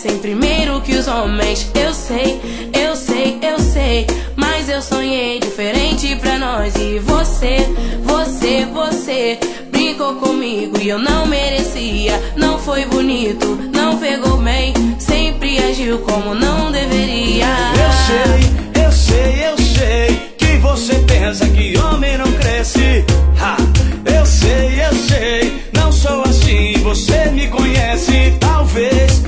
crescem primeiro que os homens. Eu sei, eu sei, eu sei, mas eu sonhei diferente pra nós. E você brincou comigo e eu não merecia. Não foi bonito, não pegou bem, sempre agiu como não deveria. Eu sei que você pensa que homem não cresce. Eu sei, não sou assim, você me conhece. Talvez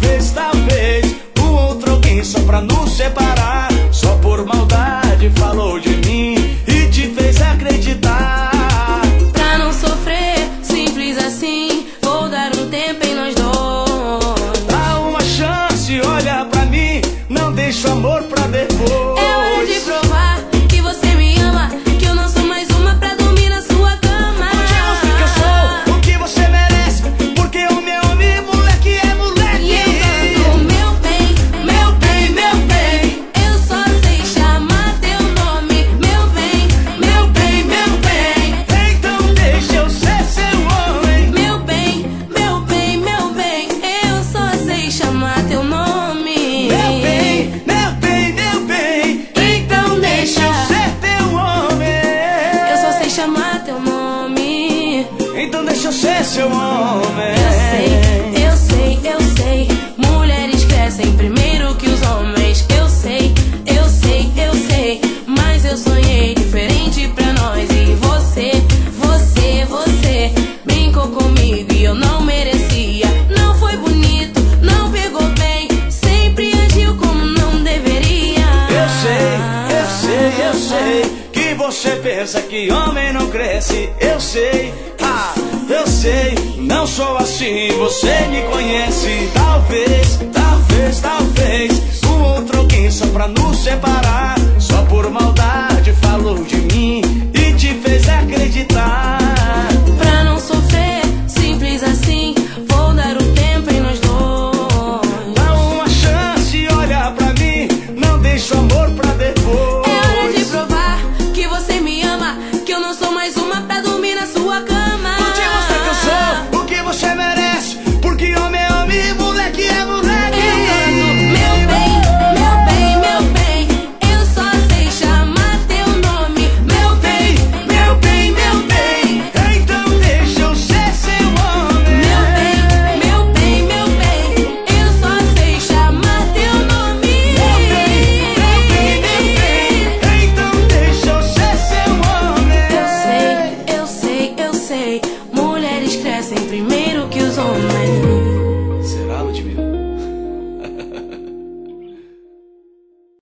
um outro alguém só pra nos separar, só por maldade falou de mim e te fez acreditar. Pra não sofrer, simples assim, vou dar um tempo em nós dois. Dá uma chance, olha pra mim, não deixa o amor pra depois. É hora de provar que você me ama, que eu não sou mais uma pra dormir na sua cama. Porque eu sei que eu sou o que você merece, porque o meu homem, moleque, é moleque. E eu canto meu bem, meu bem, meu bem, eu só sei chamar teu nome. Meu bem, meu bem, meu bem, Então deixa eu ser seu homem. meu bem, meu bem, meu bem, eu só sei chamar teu nome. Meu bem, meu bem, meu bem, Então deixa eu ser teu homem. eu só sei chamar teu nome. Então deixa eu ser seu homem. Eu sei, mulheres crescem primeiro que os homens. Eu sei, mas eu sonhei diferente pra nós. E você brincou comigo e eu não merecia. Não foi bonito, não pegou bem, sempre agiu como não deveria. Eu sei que você pensa que homem não cresce. Eu sei, não sou assim, você me conhece. Talvez um outro alguém só pra nos separar,